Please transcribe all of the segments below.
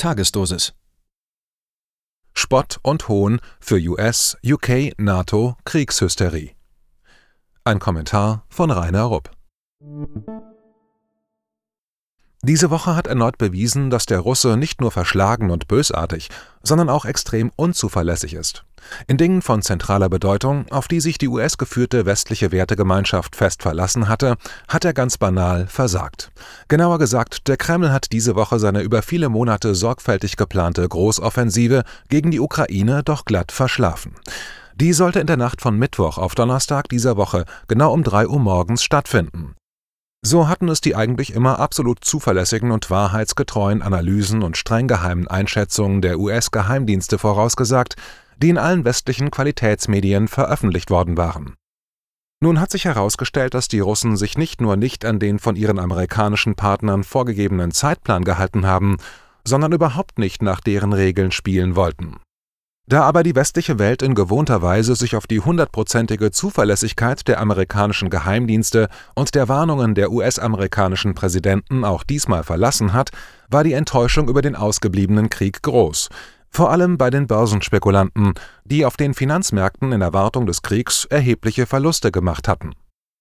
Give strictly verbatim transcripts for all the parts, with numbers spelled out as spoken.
Tagesdosis. Spott und Hohn für U S, U K, NATO, Kriegshysterie. Ein Kommentar von Rainer Rupp. Diese Woche hat erneut bewiesen, dass der Russe nicht nur verschlagen und bösartig, sondern auch extrem unzuverlässig ist. In Dingen von zentraler Bedeutung, auf die sich die U S-geführte westliche Wertegemeinschaft fest verlassen hatte, hat er ganz banal versagt. Genauer gesagt, der Kreml hat diese Woche seine über viele Monate sorgfältig geplante Großoffensive gegen die Ukraine doch glatt verschlafen. Die sollte in der Nacht von Mittwoch auf Donnerstag dieser Woche genau um drei Uhr morgens stattfinden. So hatten es die eigentlich immer absolut zuverlässigen und wahrheitsgetreuen Analysen und streng geheimen Einschätzungen der U S-Geheimdienste vorausgesagt, die in allen westlichen Qualitätsmedien veröffentlicht worden waren. Nun hat sich herausgestellt, dass die Russen sich nicht nur nicht an den von ihren amerikanischen Partnern vorgegebenen Zeitplan gehalten haben, sondern überhaupt nicht nach deren Regeln spielen wollten. Da aber die westliche Welt in gewohnter Weise sich auf die hundertprozentige Zuverlässigkeit der amerikanischen Geheimdienste und der Warnungen der U S-amerikanischen Präsidenten auch diesmal verlassen hat, war die Enttäuschung über den ausgebliebenen Krieg groß. Vor allem bei den Börsenspekulanten, die auf den Finanzmärkten in Erwartung des Kriegs erhebliche Verluste gemacht hatten.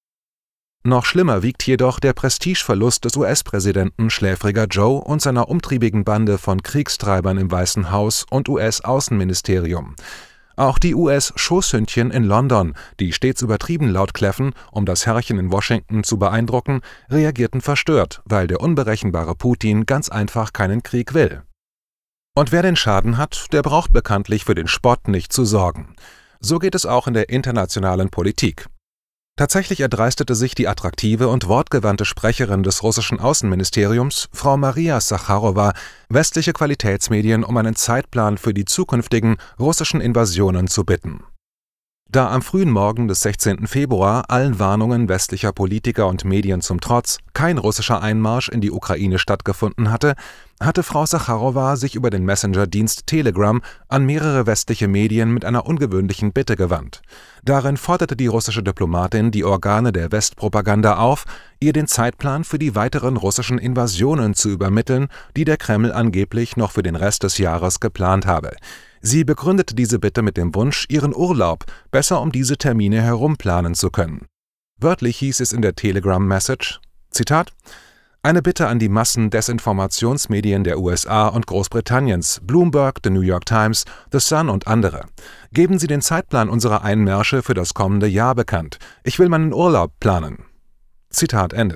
Noch schlimmer wiegt jedoch der Prestigeverlust des U S-Präsidenten Schläfriger Joe und seiner umtriebigen Bande von Kriegstreibern im Weißen Haus und U S-Außenministerium. Auch die U S-Schoßhündchen in London, die stets übertrieben laut kläffen, um das Herrchen in Washington zu beeindrucken, reagierten verstört, weil der unberechenbare Putin ganz einfach keinen Krieg will. Und wer den Schaden hat, der braucht bekanntlich für den Spott nicht zu sorgen. So geht es auch in der internationalen Politik. Tatsächlich erdreistete sich die attraktive und wortgewandte Sprecherin des russischen Außenministeriums, Frau Maria Sacharowa, westliche Qualitätsmedien um einen Zeitplan für die zukünftigen russischen Invasionen zu bitten. Da am frühen Morgen des sechzehnten Februar allen Warnungen westlicher Politiker und Medien zum Trotz kein russischer Einmarsch in die Ukraine stattgefunden hatte, hatte Frau Sacharowa sich über den Messenger-Dienst Telegram an mehrere westliche Medien mit einer ungewöhnlichen Bitte gewandt. Darin forderte die russische Diplomatin die Organe der Westpropaganda auf, ihr den Zeitplan für die weiteren russischen Invasionen zu übermitteln, die der Kreml angeblich noch für den Rest des Jahres geplant habe. Sie begründete diese Bitte mit dem Wunsch, ihren Urlaub besser um diese Termine herum planen zu können. Wörtlich hieß es in der Telegram-Message, Zitat, eine Bitte an die Massendesinformationsmedien der U S A und Großbritanniens, Bloomberg, The New York Times, The Sun und andere. Geben Sie den Zeitplan unserer Einmärsche für das kommende Jahr bekannt. Ich will meinen Urlaub planen. Zitat Ende.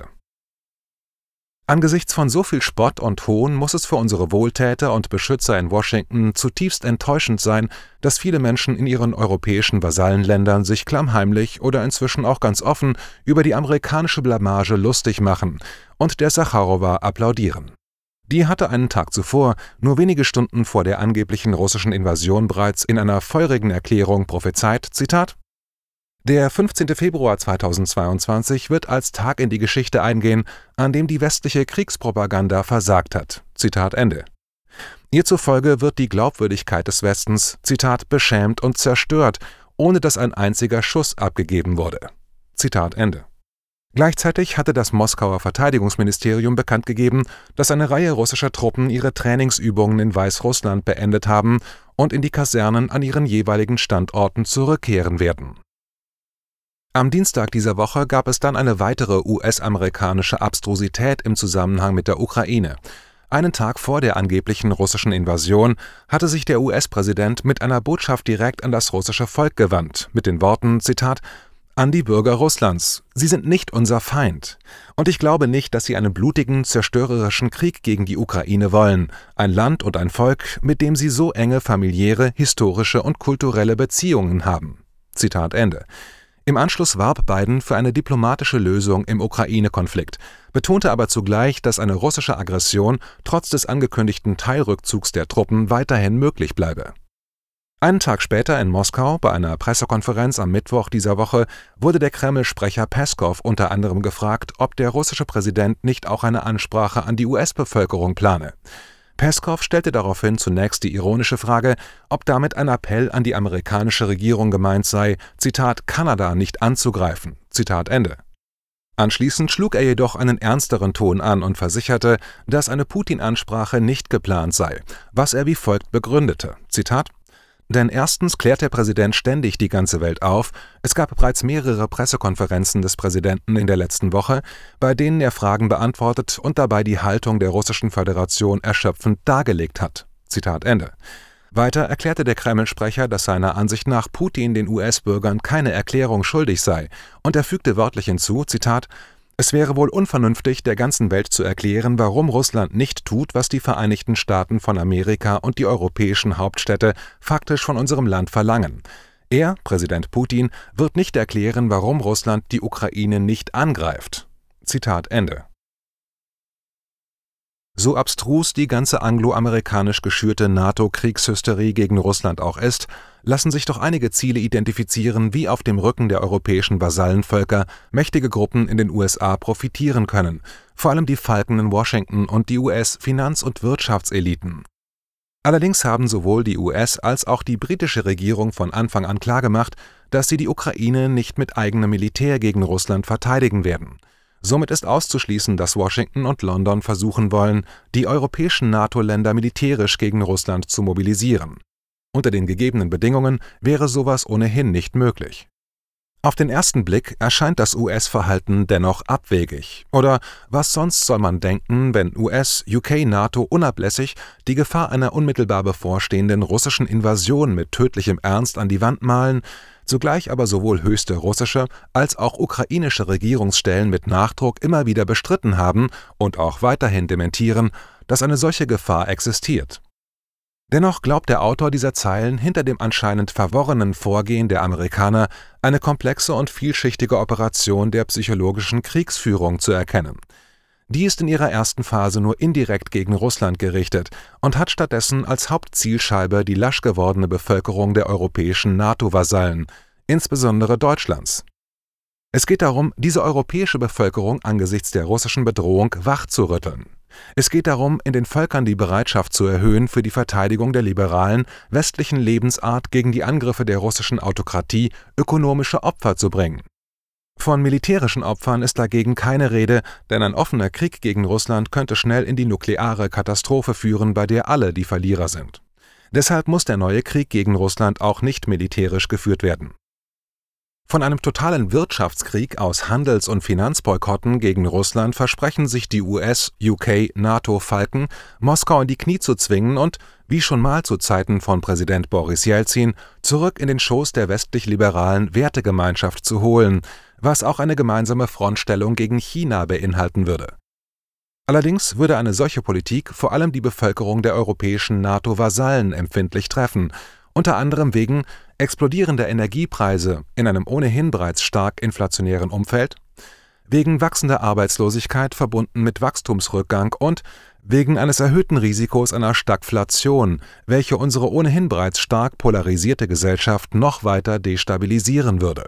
Angesichts von so viel Spott und Hohn muss es für unsere Wohltäter und Beschützer in Washington zutiefst enttäuschend sein, dass viele Menschen in ihren europäischen Vasallenländern sich klammheimlich oder inzwischen auch ganz offen über die amerikanische Blamage lustig machen und der Sacharowa applaudieren. Die hatte einen Tag zuvor, nur wenige Stunden vor der angeblichen russischen Invasion bereits in einer feurigen Erklärung prophezeit, Zitat, der fünfzehnte Februar zweitausendzweiundzwanzig wird als Tag in die Geschichte eingehen, an dem die westliche Kriegspropaganda versagt hat. Zitat Ende. Ihr zufolge wird die Glaubwürdigkeit des Westens, Zitat, beschämt und zerstört, ohne dass ein einziger Schuss abgegeben wurde. Zitat Ende. Gleichzeitig hatte das Moskauer Verteidigungsministerium bekannt gegeben, dass eine Reihe russischer Truppen ihre Trainingsübungen in Weißrussland beendet haben und in die Kasernen an ihren jeweiligen Standorten zurückkehren werden. Am Dienstag dieser Woche gab es dann eine weitere U S-amerikanische Abstrusität im Zusammenhang mit der Ukraine. Einen Tag vor der angeblichen russischen Invasion hatte sich der U S-Präsident mit einer Botschaft direkt an das russische Volk gewandt, mit den Worten, Zitat, an die Bürger Russlands, Sie sind nicht unser Feind. Und ich glaube nicht, dass Sie einen blutigen, zerstörerischen Krieg gegen die Ukraine wollen, ein Land und ein Volk, mit dem Sie so enge familiäre, historische und kulturelle Beziehungen haben. Zitat Ende. Im Anschluss warb Biden für eine diplomatische Lösung im Ukraine-Konflikt, betonte aber zugleich, dass eine russische Aggression trotz des angekündigten Teilrückzugs der Truppen weiterhin möglich bleibe. Einen Tag später in Moskau, bei einer Pressekonferenz am Mittwoch dieser Woche, wurde der Kreml-Sprecher Peskow unter anderem gefragt, ob der russische Präsident nicht auch eine Ansprache an die U S-Bevölkerung plane. Peskow stellte daraufhin zunächst die ironische Frage, ob damit ein Appell an die amerikanische Regierung gemeint sei, Zitat, Kanada nicht anzugreifen, Zitat Ende. Anschließend schlug er jedoch einen ernsteren Ton an und versicherte, dass eine Putin-Ansprache nicht geplant sei, was er wie folgt begründete: Zitat: Denn erstens klärt der Präsident ständig die ganze Welt auf, es gab bereits mehrere Pressekonferenzen des Präsidenten in der letzten Woche, bei denen er Fragen beantwortet und dabei die Haltung der Russischen Föderation erschöpfend dargelegt hat. Zitat Ende. Weiter erklärte der Kreml-Sprecher, dass seiner Ansicht nach Putin den U S-Bürgern keine Erklärung schuldig sei, und er fügte wörtlich hinzu, Zitat: Es wäre wohl unvernünftig, der ganzen Welt zu erklären, warum Russland nicht tut, was die Vereinigten Staaten von Amerika und die europäischen Hauptstädte faktisch von unserem Land verlangen. Er, Präsident Putin, wird nicht erklären, warum Russland die Ukraine nicht angreift. Zitat Ende. So abstrus die ganze anglo-amerikanisch geschürte NATO-Kriegshysterie gegen Russland auch ist, lassen sich doch einige Ziele identifizieren, wie auf dem Rücken der europäischen Vasallenvölker mächtige Gruppen in den U S A profitieren können, vor allem die Falken in Washington und die U S-Finanz- und Wirtschaftseliten. Allerdings haben sowohl die U S- als auch die britische Regierung von Anfang an klargemacht, dass sie die Ukraine nicht mit eigenem Militär gegen Russland verteidigen werden. Somit ist auszuschließen, dass Washington und London versuchen wollen, die europäischen NATO-Länder militärisch gegen Russland zu mobilisieren. Unter den gegebenen Bedingungen wäre sowas ohnehin nicht möglich. Auf den ersten Blick erscheint das U S-Verhalten dennoch abwegig. Oder was sonst soll man denken, wenn U S, U K, NATO unablässig die Gefahr einer unmittelbar bevorstehenden russischen Invasion mit tödlichem Ernst an die Wand malen, zugleich aber sowohl höchste russische als auch ukrainische Regierungsstellen mit Nachdruck immer wieder bestritten haben und auch weiterhin dementieren, dass eine solche Gefahr existiert. Dennoch glaubt der Autor dieser Zeilen hinter dem anscheinend verworrenen Vorgehen der Amerikaner eine komplexe und vielschichtige Operation der psychologischen Kriegsführung zu erkennen. Die ist in ihrer ersten Phase nur indirekt gegen Russland gerichtet und hat stattdessen als Hauptzielscheibe die lasch gewordene Bevölkerung der europäischen NATO-Vasallen, insbesondere Deutschlands. Es geht darum, diese europäische Bevölkerung angesichts der russischen Bedrohung wachzurütteln. Es geht darum, in den Völkern die Bereitschaft zu erhöhen, für die Verteidigung der liberalen, westlichen Lebensart gegen die Angriffe der russischen Autokratie ökonomische Opfer zu bringen. Von militärischen Opfern ist dagegen keine Rede, denn ein offener Krieg gegen Russland könnte schnell in die nukleare Katastrophe führen, bei der alle die Verlierer sind. Deshalb muss der neue Krieg gegen Russland auch nicht militärisch geführt werden. Von einem totalen Wirtschaftskrieg aus Handels- und Finanzboykotten gegen Russland versprechen sich die U S, U K, NATO-Falken, Moskau in die Knie zu zwingen und, wie schon mal zu Zeiten von Präsident Boris Jelzin, zurück in den Schoß der westlich-liberalen Wertegemeinschaft zu holen, was auch eine gemeinsame Frontstellung gegen China beinhalten würde. Allerdings würde eine solche Politik vor allem die Bevölkerung der europäischen NATO-Vasallen empfindlich treffen, unter anderem wegen explodierender Energiepreise in einem ohnehin bereits stark inflationären Umfeld, wegen wachsender Arbeitslosigkeit verbunden mit Wachstumsrückgang und wegen eines erhöhten Risikos einer Stagflation, welche unsere ohnehin bereits stark polarisierte Gesellschaft noch weiter destabilisieren würde.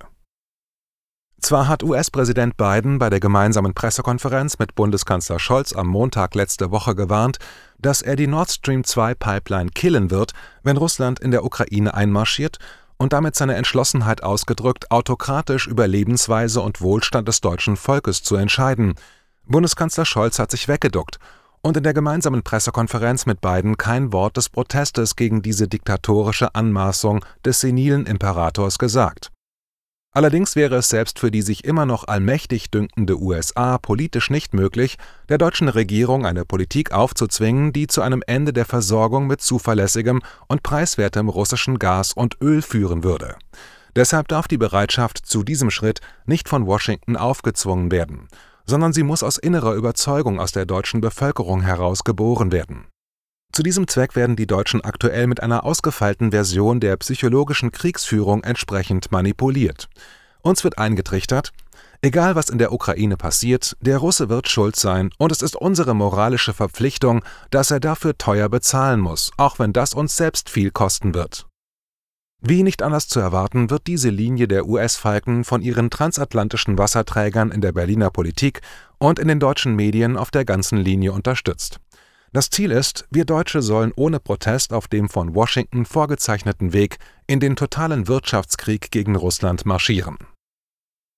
Zwar hat U S-Präsident Biden bei der gemeinsamen Pressekonferenz mit Bundeskanzler Scholz am Montag letzte Woche gewarnt, dass er die Nord Stream zwei Pipeline killen wird, wenn Russland in der Ukraine einmarschiert, und damit seine Entschlossenheit ausgedrückt, autokratisch über Lebensweise und Wohlstand des deutschen Volkes zu entscheiden. Bundeskanzler Scholz hat sich weggeduckt und in der gemeinsamen Pressekonferenz mit Biden kein Wort des Protestes gegen diese diktatorische Anmaßung des senilen Imperators gesagt. Allerdings wäre es selbst für die sich immer noch allmächtig dünkende U S A politisch nicht möglich, der deutschen Regierung eine Politik aufzuzwingen, die zu einem Ende der Versorgung mit zuverlässigem und preiswertem russischen Gas und Öl führen würde. Deshalb darf die Bereitschaft zu diesem Schritt nicht von Washington aufgezwungen werden, sondern sie muss aus innerer Überzeugung aus der deutschen Bevölkerung heraus geboren werden. Zu diesem Zweck werden die Deutschen aktuell mit einer ausgefeilten Version der psychologischen Kriegsführung entsprechend manipuliert. Uns wird eingetrichtert: Egal was in der Ukraine passiert, der Russe wird schuld sein und es ist unsere moralische Verpflichtung, dass er dafür teuer bezahlen muss, auch wenn das uns selbst viel kosten wird. Wie nicht anders zu erwarten, wird diese Linie der U S-Falken von ihren transatlantischen Wasserträgern in der Berliner Politik und in den deutschen Medien auf der ganzen Linie unterstützt. Das Ziel ist, wir Deutsche sollen ohne Protest auf dem von Washington vorgezeichneten Weg in den totalen Wirtschaftskrieg gegen Russland marschieren.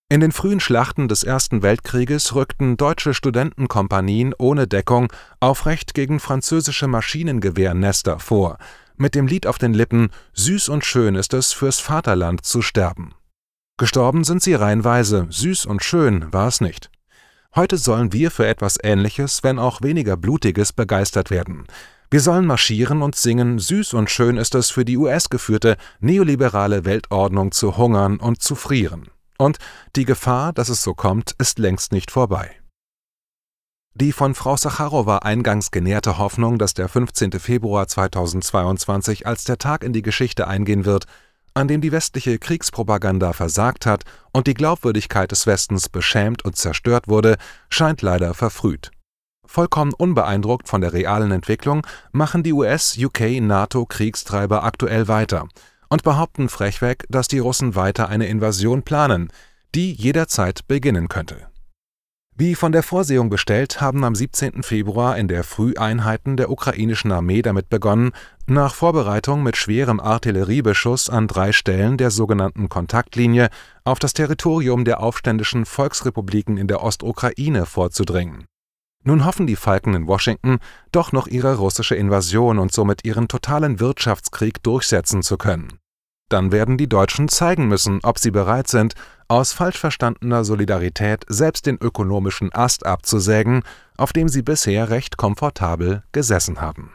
In den frühen Schlachten des Ersten Weltkrieges rückten deutsche Studentenkompanien ohne Deckung aufrecht gegen französische Maschinengewehrsnester vor, mit dem Lied auf den Lippen: »Süß und schön ist es, fürs Vaterland zu sterben.« Gestorben sind sie reihenweise, süß und schön war es nicht. Heute sollen wir für etwas Ähnliches, wenn auch weniger Blutiges, begeistert werden. Wir sollen marschieren und singen: »Süß und schön ist es, für die U S-geführte neoliberale Weltordnung zu hungern und zu frieren.« Und die Gefahr, dass es so kommt, ist längst nicht vorbei. Die von Frau Sacharowa eingangs genährte Hoffnung, dass der fünfzehnte Februar zweitausendzweiundzwanzig als der Tag in die Geschichte eingehen wird, an dem die westliche Kriegspropaganda versagt hat und die Glaubwürdigkeit des Westens beschämt und zerstört wurde, scheint leider verfrüht. Vollkommen unbeeindruckt von der realen Entwicklung machen die U S-U K-NATO-Kriegstreiber aktuell weiter und behaupten frechweg, dass die Russen weiter eine Invasion planen, die jederzeit beginnen könnte. Wie von der Vorsehung bestellt, haben am siebzehnten Februar in der Früh Einheiten der ukrainischen Armee damit begonnen, nach Vorbereitung mit schwerem Artilleriebeschuss an drei Stellen der sogenannten Kontaktlinie auf das Territorium der aufständischen Volksrepubliken in der Ostukraine vorzudringen. Nun hoffen die Falken in Washington, doch noch ihre russische Invasion und somit ihren totalen Wirtschaftskrieg durchsetzen zu können. Dann werden die Deutschen zeigen müssen, ob sie bereit sind, aus falsch verstandener Solidarität selbst den ökonomischen Ast abzusägen, auf dem sie bisher recht komfortabel gesessen haben.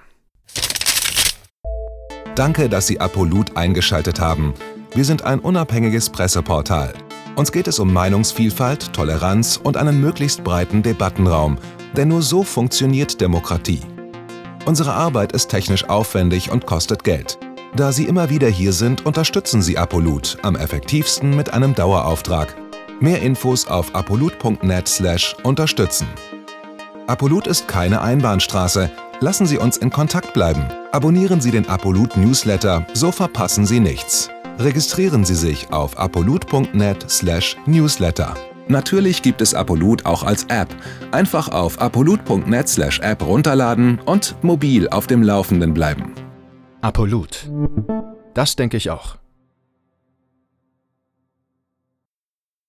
Danke, dass Sie Apolut eingeschaltet haben. Wir sind ein unabhängiges Presseportal. Uns geht es um Meinungsvielfalt, Toleranz und einen möglichst breiten Debattenraum, denn nur so funktioniert Demokratie. Unsere Arbeit ist technisch aufwendig und kostet Geld. Da Sie immer wieder hier sind, unterstützen Sie Apolut am effektivsten mit einem Dauerauftrag. Mehr Infos auf apolut punkt net slash unterstützen. Apolut ist keine Einbahnstraße. Lassen Sie uns in Kontakt bleiben. Abonnieren Sie den Apolut Newsletter, so verpassen Sie nichts. Registrieren Sie sich auf apolut punkt net slash newsletter. Natürlich gibt es Apolut auch als App. Einfach auf apolut punkt net slash app runterladen und mobil auf dem Laufenden bleiben. Apolut. Das denke ich auch.